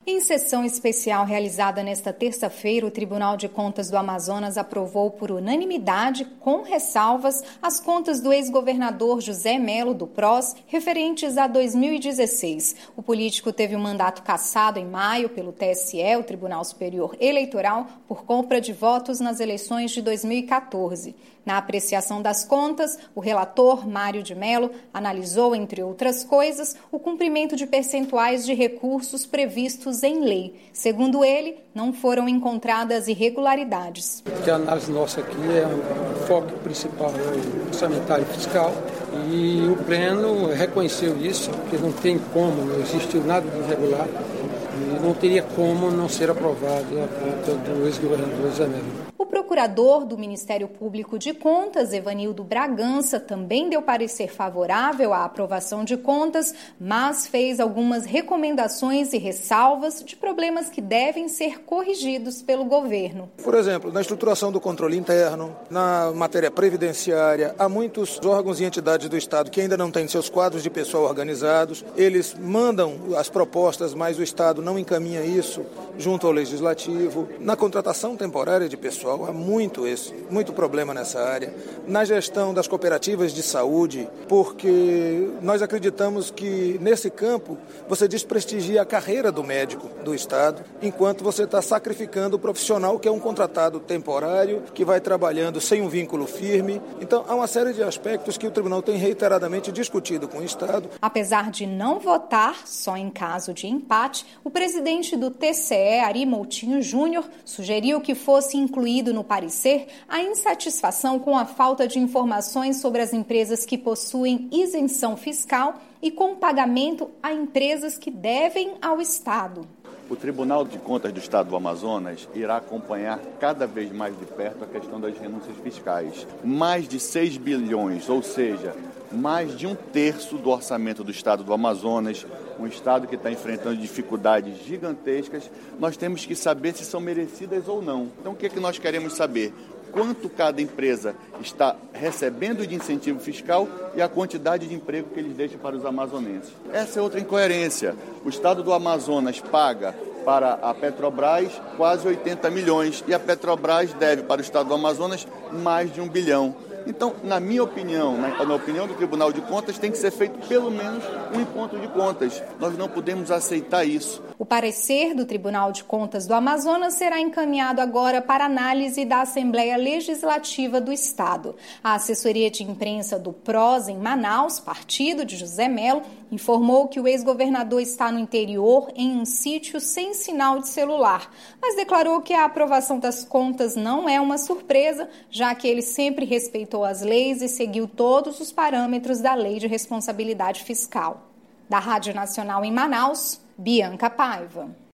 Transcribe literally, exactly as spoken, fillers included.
Em sessão especial realizada nesta terça-feira, o Tribunal de Contas do Amazonas aprovou por unanimidade, com ressalvas, as contas do ex-governador José Melo, do P R O S, referentes a dois mil e dezesseis. O político teve um mandato cassado em maio pelo T S E, o Tribunal Superior Eleitoral, por compra de votos nas eleições de dois mil e quatorze. Na apreciação das contas, o relator, Mário de Mello, analisou, entre outras coisas, o cumprimento de percentuais de recursos previstos em lei. Segundo ele, não foram encontradas irregularidades. A análise nossa aqui é o foco principal, é o orçamentário fiscal, e o Pleno reconheceu isso, porque não tem como, não existiu nada de irregular, e não teria como não ser aprovado a conta do ex-governador José Melo. O procurador do Ministério Público de Contas, Evanildo Bragança, também deu parecer favorável à aprovação de contas, mas fez algumas recomendações e ressalvas de problemas que devem ser corrigidos pelo governo. Por exemplo, na estruturação do controle interno, na matéria previdenciária, há muitos órgãos e entidades do Estado que ainda não têm seus quadros de pessoal organizados. Eles mandam as propostas, mas o Estado não encaminha isso junto ao Legislativo. Na contratação temporária de pessoal, há muito esse, muito problema nessa área. Na gestão das cooperativas de saúde, porque nós acreditamos que nesse campo você desprestigia a carreira do médico do Estado, enquanto você está sacrificando o profissional que é um contratado temporário, que vai trabalhando sem um vínculo firme. Então, há uma série de aspectos que o tribunal tem reiteradamente discutido com o Estado. Apesar de não votar, só em caso de empate, o presidente do T C E, Ari Moutinho Júnior, sugeriu que fosse incluído no parecer a insatisfação com a falta de informações sobre as empresas que possuem isenção fiscal e com pagamento a empresas que devem ao Estado. O Tribunal de Contas do Estado do Amazonas irá acompanhar cada vez mais de perto a questão das renúncias fiscais. Mais de seis bilhões, ou seja, mais de um terço do orçamento do Estado do Amazonas, um Estado que está enfrentando dificuldades gigantescas, nós temos que saber se são merecidas ou não. Então, o que é que nós queremos saber? Quanto cada empresa está recebendo de incentivo fiscal e a quantidade de emprego que eles deixam para os amazonenses. Essa é outra incoerência. O Estado do Amazonas paga para a Petrobras quase oitenta milhões e a Petrobras deve para o Estado do Amazonas mais de um bilhão. Então, na minha opinião, na, na opinião do Tribunal de Contas, tem que ser feito pelo menos um encontro de contas. Nós não podemos aceitar isso. O parecer do Tribunal de Contas do Amazonas será encaminhado agora para análise da Assembleia Legislativa do Estado. A assessoria de imprensa do P R O S em Manaus, partido de José Melo, informou que o ex-governador está no interior em um sítio sem sinal de celular, mas declarou que a aprovação das contas não é uma surpresa, já que ele sempre respeitou as leis e seguiu todos os parâmetros da Lei de Responsabilidade Fiscal. Da Rádio Nacional em Manaus, Bianca Paiva.